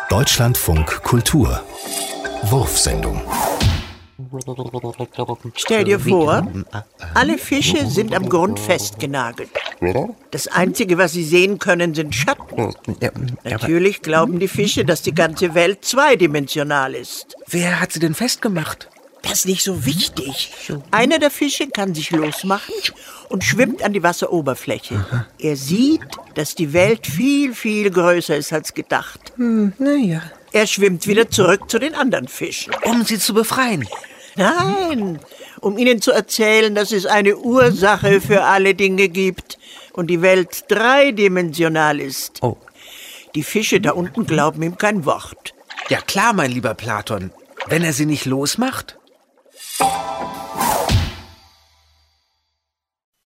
Deutschlandfunk Kultur Wurfsendung. Stell dir vor, alle Fische sind am Grund festgenagelt. Das Einzige, was sie sehen können, sind Schatten. Natürlich glauben die Fische, dass die ganze Welt zweidimensional ist. Wer hat sie denn festgemacht? Das ist nicht so wichtig. Einer der Fische kann sich losmachen und schwimmt an die Wasseroberfläche. Er sieht, dass die Welt viel, viel größer ist als gedacht. Naja. Er schwimmt wieder zurück zu den anderen Fischen. Um sie zu befreien. Nein, um ihnen zu erzählen, dass es eine Ursache für alle Dinge gibt und die Welt dreidimensional ist. Oh. Die Fische da unten glauben ihm kein Wort. Ja klar, mein lieber Platon. Wenn er sie nicht losmacht.